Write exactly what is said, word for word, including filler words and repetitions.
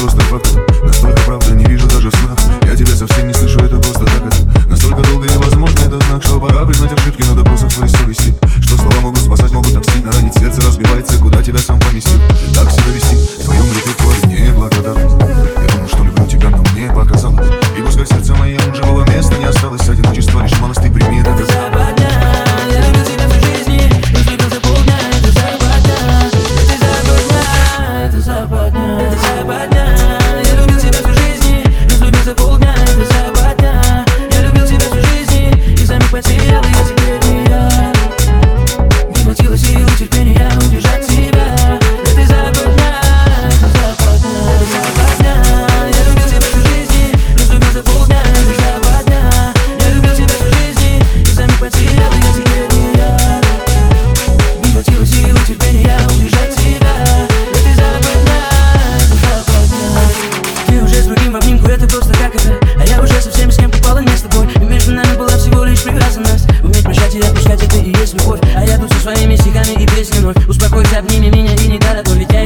просто факт. Настолько правда, не вижу даже в снах. Я тебя совсем не слышу, это просто так это. Настолько долго невозможно, это знак, что пора признать ошибки на допросах своей совести. Что слова могут спасать, могут так сильно ранить. Сердце разбивается, куда тебя сам поместил. Так себя вести, в твоем репертуаре не благодарность. Я думал, что люблю тебя, но мне показалось. И пускай в сердце моем живого места не осталось. Одиночество лишь малость, ты прими это как западня. Я люблю тебя всю жизнь, но слепил за полдня. Это западня, это западня, это западня, это западня. Я любил тебя всю жизнь, но слепил за полдня. Это западня. Я любил тебя всю жизнь и замиг потерял я теперь не я. Не хватило сил и терпения удержать себя. Это западня, это западня, это западня. Я любил тебя всю жизнь, но слепил за полдня. Это западня. Я любил тебя всю жизнь и замиг потерял я теперь не я. Не хватило сил и терпения удержать себя. Это западня, это западня. Ты уже с другим в обнимку, это просто как это. А я уже со всеми, с кем попала, не с тобой. И между нами была всего лишь привязанность. Уметь прощать и отпускать, это и есть любовь. А я тут со своими стихами и песней вновь. Успокойся, обними меня и не тараторь, ведь